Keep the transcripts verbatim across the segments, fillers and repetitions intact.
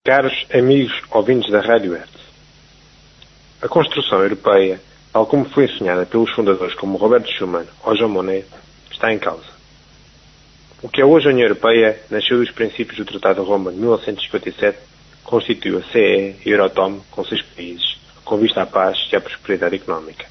Caros amigos ouvintes da Rádio Hertz, a construção europeia, tal como foi sonhada pelos fundadores como Robert Schuman ou Jean Monnet, está em causa. O que é hoje a União Europeia nasceu dos princípios do Tratado de Roma de mil novecentos e cinquenta e sete, constituiu a C E e a Euratom com seis países, com vista à paz e à prosperidade económica.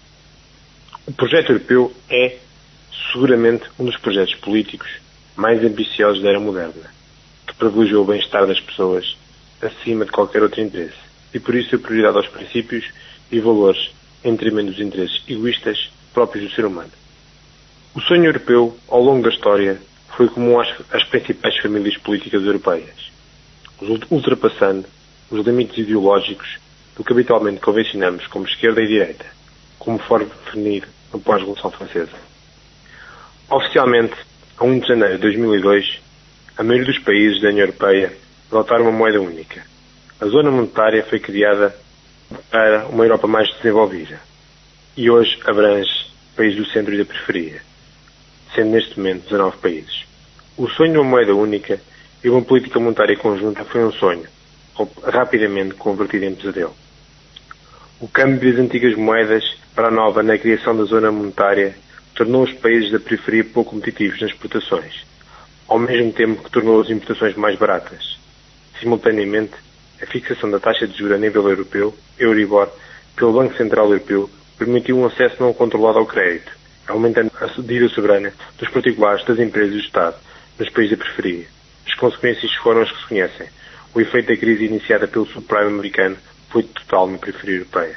O projeto europeu é, seguramente, um dos projetos políticos mais ambiciosos da era moderna, que privilegiou o bem-estar das pessoas acima de qualquer outro interesse, e por isso a prioridade aos princípios e valores em detrimento dos interesses egoístas próprios do ser humano. O sonho europeu, ao longo da história, foi comum às, às principais famílias políticas europeias, ultrapassando os limites ideológicos do que habitualmente convencionamos como esquerda e direita, como for definido após a Revolução Francesa. Oficialmente, a primeiro de janeiro de dois mil e dois, a maioria dos países da União Europeia adotaram uma moeda única. A zona monetária foi criada para uma Europa mais desenvolvida e hoje abrange países do centro e da periferia, sendo neste momento dezanove países. O sonho de uma moeda única e uma política monetária conjunta foi um sonho, rapidamente convertido em pesadelo. O câmbio das antigas moedas para a nova na criação da zona monetária tornou os países da periferia pouco competitivos nas exportações, ao mesmo tempo que tornou as importações mais baratas. Simultaneamente, a fixação da taxa de juros a nível europeu, Euribor, pelo Banco Central Europeu, permitiu um acesso não controlado ao crédito, aumentando a dívida soberana dos particulares, das empresas e do Estado nos países da periferia. As consequências foram as que se conhecem. O efeito da crise iniciada pelo subprime americano foi total na periferia europeia.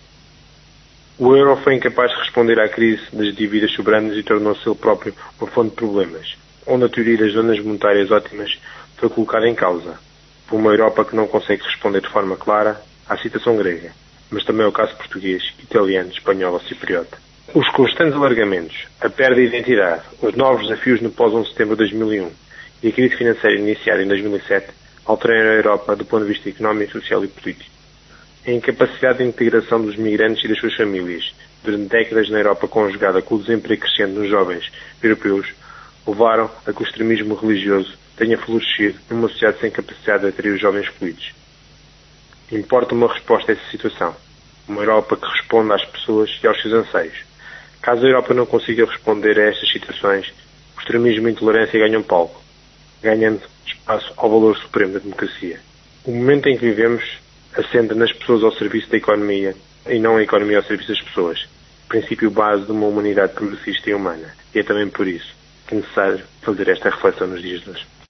O euro foi incapaz de responder à crise das dívidas soberanas e tornou-se ele próprio uma fonte de problemas, onde a teoria das zonas monetárias ótimas foi colocada em causa, por uma Europa que não consegue responder de forma clara à situação grega, mas também ao caso português, italiano, espanhol ou cipriota. Os constantes alargamentos, a perda de identidade, os novos desafios no pós onze de setembro de dois mil e um e a crise financeira iniciada em dois mil e sete alteraram a Europa do ponto de vista económico, social e político. A incapacidade de integração dos migrantes e das suas famílias, durante décadas na Europa conjugada com o desemprego crescente nos jovens europeus, levaram a que o extremismo religioso tenha florescido numa sociedade sem capacidade de atrair os jovens escolhidos. Importa uma resposta a essa situação, uma Europa que responda às pessoas e aos seus anseios. Caso a Europa não consiga responder a estas situações, o extremismo e a intolerância ganham palco, ganhando espaço ao valor supremo da democracia. O momento em que vivemos assenta nas pessoas ao serviço da economia e não a economia ao serviço das pessoas, princípio base de uma humanidade progressista e humana. E é também por isso que é necessário fazer esta reflexão nos dias de hoje.